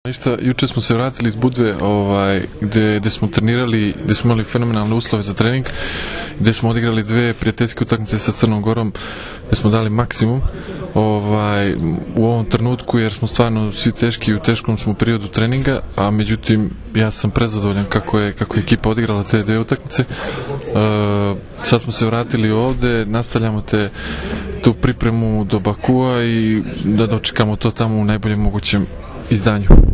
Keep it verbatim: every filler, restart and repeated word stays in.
Ništa, juče smo se vratili iz Budve, ovaj, gde, gde smo trenirali, gde smo imali fenomenalne uslove za trening, gde smo odigrali dve prijateljske utakmice sa Crnom Gorom, gde smo dali maksimum ovaj, u ovom trenutku, jer smo stvarno svi teški, u teškom smo periodu treninga, a međutim ja sam prezadovoljan kako je, kako je ekipa odigrala te dve utakmice. Uh, sad smo se vratili ovde, nastavljamo te tu pripremu do Bakua i da dočekamo to tamo u najboljem mogućem izdanju.